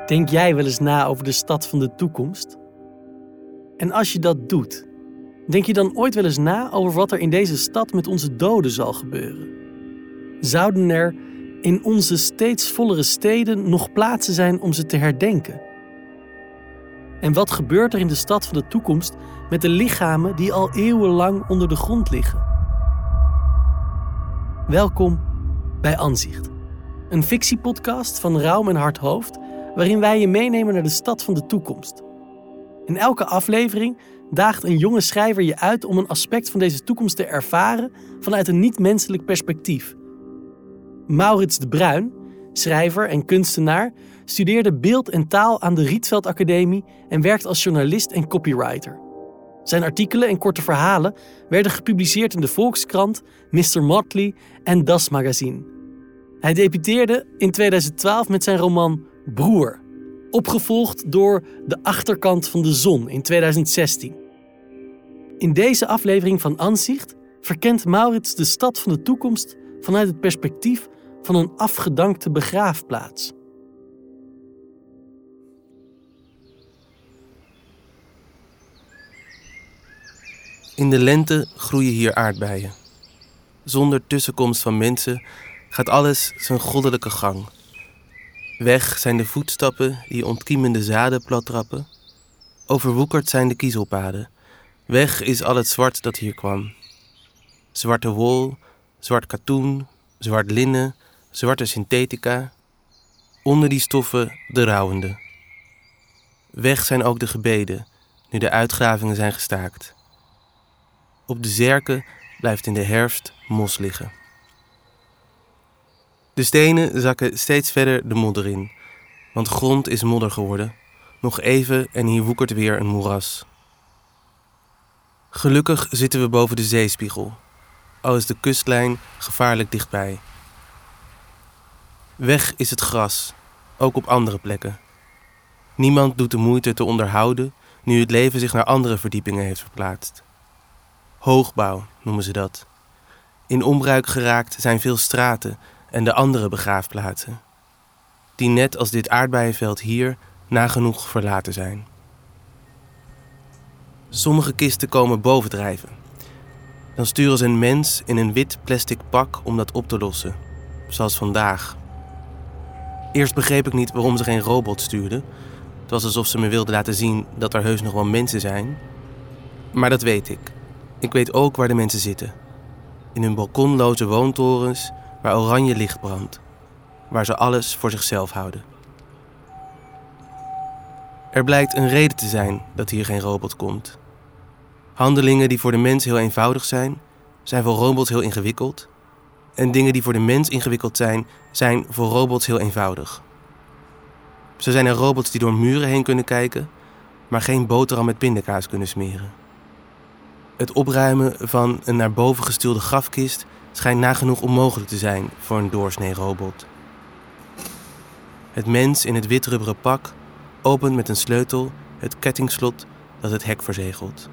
Denk jij wel eens na over de stad van de toekomst? En als je dat doet, denk je dan ooit wel eens na over wat er in deze stad met onze doden zal gebeuren? Zouden er in onze steeds vollere steden nog plaatsen zijn om ze te herdenken? En wat gebeurt er in de stad van de toekomst met de lichamen die al eeuwenlang onder de grond liggen? Welkom bij Ansicht, een fictiepodcast van Raum en Hart Hoofd, waarin wij je meenemen naar de stad van de toekomst. In elke aflevering daagt een jonge schrijver je uit om een aspect van deze toekomst te ervaren vanuit een niet-menselijk perspectief. Maurits de Bruin, schrijver en kunstenaar, studeerde beeld en taal aan de Rietveld Academie en werkt als journalist en copywriter. Zijn artikelen en korte verhalen werden gepubliceerd in de Volkskrant, Mr. Motley en Das Magazine. Hij debuteerde in 2012 met zijn roman Broer, opgevolgd door De Achterkant van de Zon in 2016. In deze aflevering van Ansicht verkent Maurits de stad van de toekomst vanuit het perspectief van een afgedankte begraafplaats. In de lente groeien hier aardbeien. Zonder tussenkomst van mensen gaat alles zijn goddelijke gang. Weg zijn de voetstappen die ontkiemende zaden plattrappen. Overwoekerd zijn de kiezelpaden. Weg is al het zwart dat hier kwam. Zwarte wol, zwart katoen, zwart linnen, zwarte synthetica. Onder die stoffen de rouwende. Weg zijn ook de gebeden, nu de uitgravingen zijn gestaakt. Op de zerken blijft in de herfst mos liggen. De stenen zakken steeds verder de modder in, want grond is modder geworden. Nog even en hier woekert weer een moeras. Gelukkig zitten we boven de zeespiegel, al is de kustlijn gevaarlijk dichtbij. Weg is het gras, ook op andere plekken. Niemand doet de moeite te onderhouden, nu het leven zich naar andere verdiepingen heeft verplaatst. Hoogbouw noemen ze dat. In onbruik geraakt zijn veel straten en de andere begraafplaatsen, die net als dit aardbeienveld hier nagenoeg verlaten zijn. Sommige kisten komen bovendrijven. Dan sturen ze een mens in een wit plastic pak om dat op te lossen, zoals vandaag. Eerst begreep ik niet waarom ze geen robot stuurden. Het was alsof ze me wilden laten zien dat er heus nog wel mensen zijn. Maar dat weet ik. Ik weet ook waar de mensen zitten. In hun balkonloze woontorens waar oranje licht brandt. Waar ze alles voor zichzelf houden. Er blijkt een reden te zijn dat hier geen robot komt. Handelingen die voor de mens heel eenvoudig zijn voor robots heel ingewikkeld. En dingen die voor de mens ingewikkeld zijn voor robots heel eenvoudig. Zo zijn er robots die door muren heen kunnen kijken, maar geen boterham met pindakaas kunnen smeren. Het opruimen van een naar boven gestuurde grafkist schijnt nagenoeg onmogelijk te zijn voor een doorsnee robot. Het mens in het wit-rubberen pak opent met een sleutel het kettingslot dat het hek verzegelt.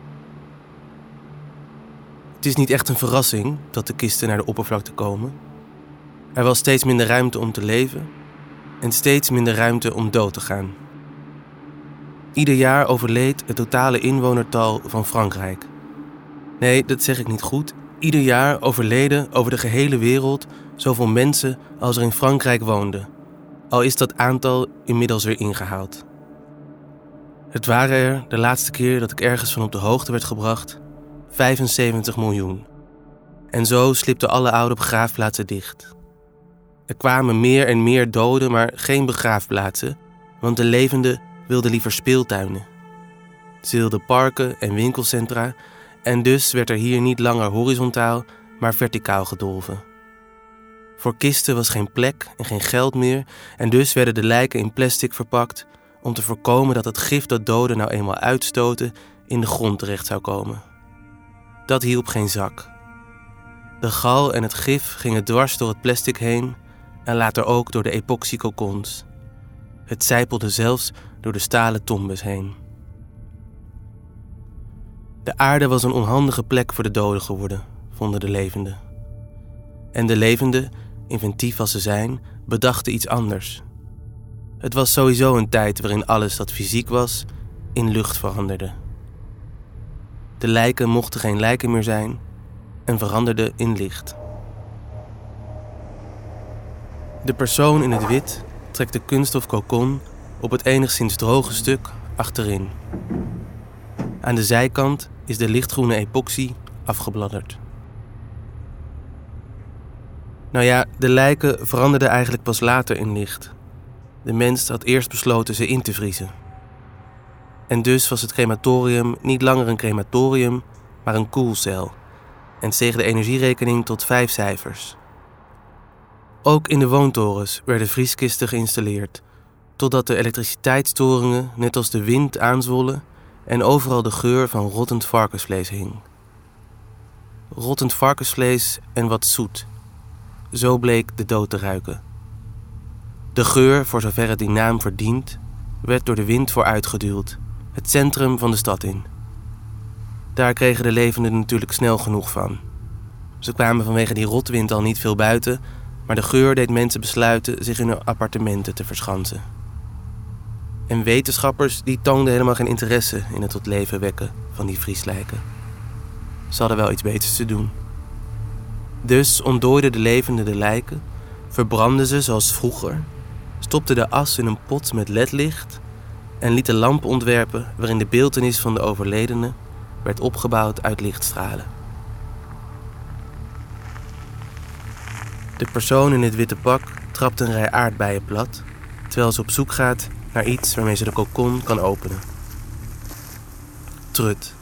Het is niet echt een verrassing dat de kisten naar de oppervlakte komen. Er was steeds minder ruimte om te leven en steeds minder ruimte om dood te gaan. Ieder jaar overleed het totale inwonertal van Frankrijk. Nee, dat zeg ik niet goed. Ieder jaar overleden over de gehele wereld zoveel mensen als er in Frankrijk woonden. Al is dat aantal inmiddels weer ingehaald. Het waren er, de laatste keer dat ik ergens van op de hoogte werd gebracht, 75 miljoen. En zo slipten alle oude begraafplaatsen dicht. Er kwamen meer en meer doden, maar geen begraafplaatsen, want de levenden wilden liever speeltuinen. Ze wilden parken en winkelcentra en dus werd er hier niet langer horizontaal, maar verticaal gedolven. Voor kisten was geen plek en geen geld meer en dus werden de lijken in plastic verpakt om te voorkomen dat het gif dat doden nou eenmaal uitstoten in de grond terecht zou komen. Dat hielp geen zak. De gal en het gif gingen dwars door het plastic heen en later ook door de epoxycocons. Het sijpelde zelfs door de stalen tombes heen. De aarde was een onhandige plek voor de doden geworden, vonden de levenden. En de levenden, inventief als ze zijn, bedachten iets anders. Het was sowieso een tijd waarin alles dat fysiek was, in lucht veranderde. De lijken mochten geen lijken meer zijn en veranderden in licht. De persoon in het wit trekt de kunststof cocon op het enigszins droge stuk achterin. Aan de zijkant is de lichtgroene epoxy afgebladderd. Nou ja, de lijken veranderden eigenlijk pas later in licht. De mens had eerst besloten ze in te vriezen. En dus was het crematorium niet langer een crematorium, maar een koelcel. En steeg de energierekening tot 5 cijfers. Ook in de woontorens werden vrieskisten geïnstalleerd, totdat de elektriciteitsstoringen net als de wind aanzwollen en overal de geur van rottend varkensvlees hing. Rottend varkensvlees en wat zoet. Zo bleek de dood te ruiken. De geur, voor zover het die naam verdient, werd door de wind vooruitgeduwd, het centrum van de stad in. Daar kregen de levenden natuurlijk snel genoeg van. Ze kwamen vanwege die rotwind al niet veel buiten, maar de geur deed mensen besluiten zich in hun appartementen te verschansen. En wetenschappers die toonden helemaal geen interesse in het tot leven wekken van die vrieslijken. Ze hadden wel iets beters te doen. Dus ontdooiden de levenden de lijken, verbrandden ze zoals vroeger, stopten de as in een pot met ledlicht en lieten lampen ontwerpen waarin de beeltenis van de overledene werd opgebouwd uit lichtstralen. De persoon in het witte pak trapt een rij aardbeien plat, terwijl ze op zoek gaat naar iets waarmee ze de cocon kan openen. Trut.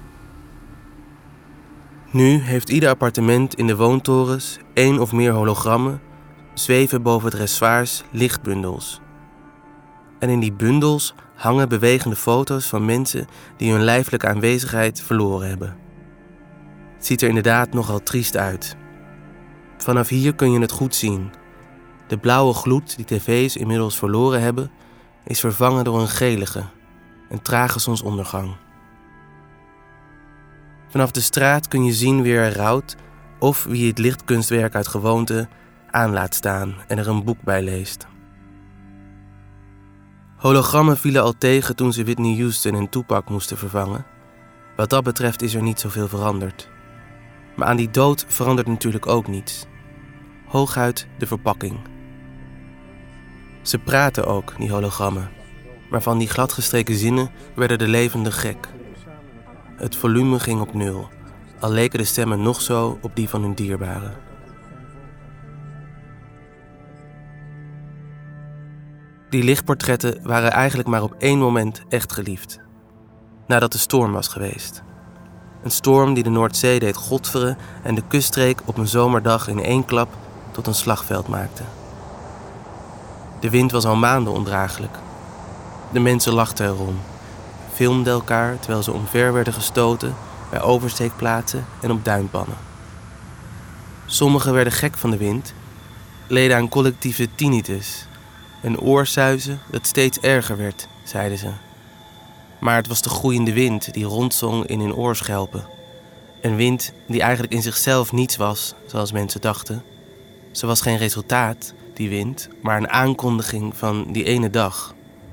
Nu heeft ieder appartement in de woontorens 1 of meer hologrammen zweven boven het reservoirs lichtbundels. En in die bundels hangen bewegende foto's van mensen die hun lijfelijke aanwezigheid verloren hebben. Het ziet er inderdaad nogal triest uit. Vanaf hier kun je het goed zien. De blauwe gloed die tv's inmiddels verloren hebben, is vervangen door een gelige, een trage zonsondergang. Vanaf de straat kun je zien wie er rouwt of wie het lichtkunstwerk uit gewoonte aan laat staan en er een boek bij leest. Hologrammen vielen al tegen toen ze Whitney Houston en Tupac moesten vervangen. Wat dat betreft is er niet zoveel veranderd. Maar aan die dood verandert natuurlijk ook niets. Hooguit de verpakking. Ze praten ook, die hologrammen. Maar van die gladgestreken zinnen werden de levenden gek. Het volume ging op 0, al leken de stemmen nog zo op die van hun dierbaren. Die lichtportretten waren eigenlijk maar op 1 moment echt geliefd. Nadat de storm was geweest. Een storm die de Noordzee deed godveren en de kuststreek op een zomerdag in 1 klap tot een slagveld maakte. De wind was al maanden ondraaglijk. De mensen lachten erom, filmden elkaar terwijl ze omver werden gestoten bij oversteekplaatsen en op duinpannen. Sommigen werden gek van de wind, leden aan collectieve tinnitus, een oorsuizen dat steeds erger werd, zeiden ze. Maar het was de groeiende wind die rondzong in hun oorschelpen. Een wind die eigenlijk in zichzelf niets was, zoals mensen dachten. Ze was geen resultaat, die wind, maar een aankondiging van die ene dag.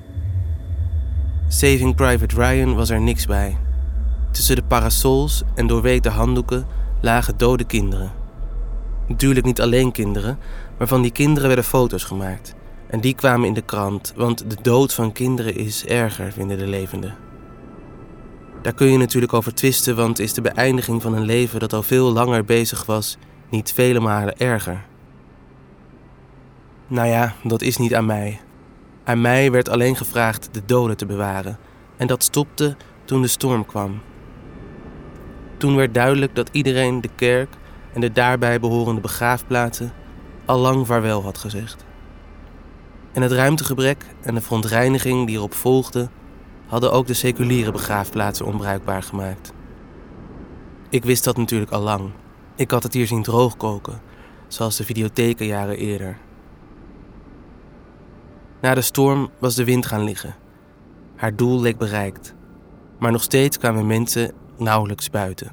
Saving Private Ryan was er niks bij. Tussen de parasols en doorweekte handdoeken lagen dode kinderen. Natuurlijk niet alleen kinderen, maar van die kinderen werden foto's gemaakt. En die kwamen in de krant, want de dood van kinderen is erger, vinden de levenden. Daar kun je natuurlijk over twisten, want is de beëindiging van een leven dat al veel langer bezig was niet vele malen erger? Nou ja, dat is niet aan mij. Aan mij werd alleen gevraagd de doden te bewaren. En dat stopte toen de storm kwam. Toen werd duidelijk dat iedereen de kerk en de daarbij behorende begraafplaatsen al lang vaarwel had gezegd. En het ruimtegebrek en de verontreiniging die erop volgde hadden ook de seculiere begraafplaatsen onbruikbaar gemaakt. Ik wist dat natuurlijk al lang. Ik had het hier zien droogkoken, zoals de videotheken jaren eerder. Na de storm was de wind gaan liggen. Haar doel leek bereikt. Maar nog steeds kwamen mensen nauwelijks buiten.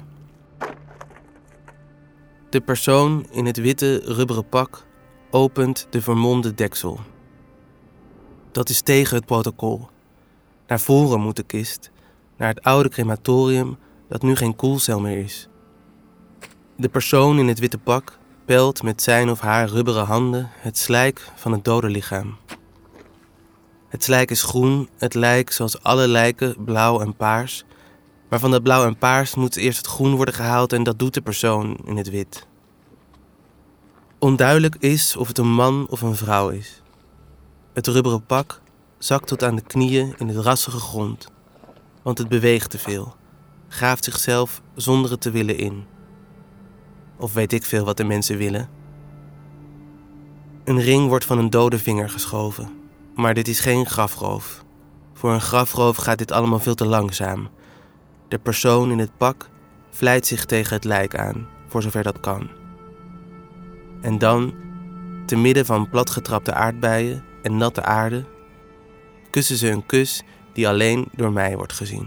De persoon in het witte rubberen pak opent de vermolmde deksel. Dat is tegen het protocol. Naar voren moet de kist, naar het oude crematorium dat nu geen koelcel meer is. De persoon in het witte pak pelt met zijn of haar rubberen handen het slijk van het dode lichaam. Het slijk is groen, het lijk zoals alle lijken blauw en paars. Maar van dat blauw en paars moet eerst het groen worden gehaald en dat doet de persoon in het wit. Onduidelijk is of het een man of een vrouw is. Het rubberen pak zakt tot aan de knieën in het rassige grond. Want het beweegt te veel, graaft zichzelf zonder het te willen in. Of weet ik veel wat de mensen willen. Een ring wordt van een dode vinger geschoven. Maar dit is geen grafroof. Voor een grafroof gaat dit allemaal veel te langzaam. De persoon in het pak vlijt zich tegen het lijk aan, voor zover dat kan. En dan, te midden van platgetrapte aardbeien en natte aarde, kussen ze een kus die alleen door mij wordt gezien.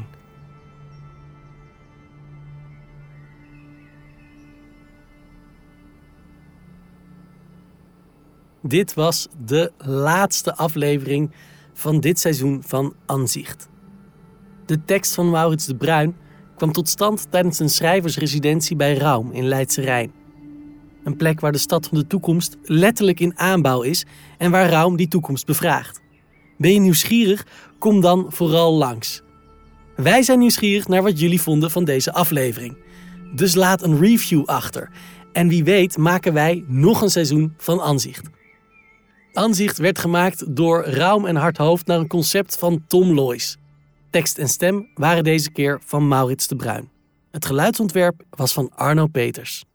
Dit was de laatste aflevering van dit seizoen van Ansicht. De tekst van Maurits de Bruin kwam tot stand tijdens een schrijversresidentie bij Raum in Leidse Rijn. Een plek waar de stad van de toekomst letterlijk in aanbouw is en waar Raum die toekomst bevraagt. Ben je nieuwsgierig? Kom dan vooral langs. Wij zijn nieuwsgierig naar wat jullie vonden van deze aflevering. Dus laat een review achter. En wie weet maken wij nog een seizoen van Ansicht. Ansicht werd gemaakt door Raum en Hardhoofd naar een concept van Tom Loijs. Tekst en stem waren deze keer van Maurits de Bruin. Het geluidsontwerp was van Arno Peters.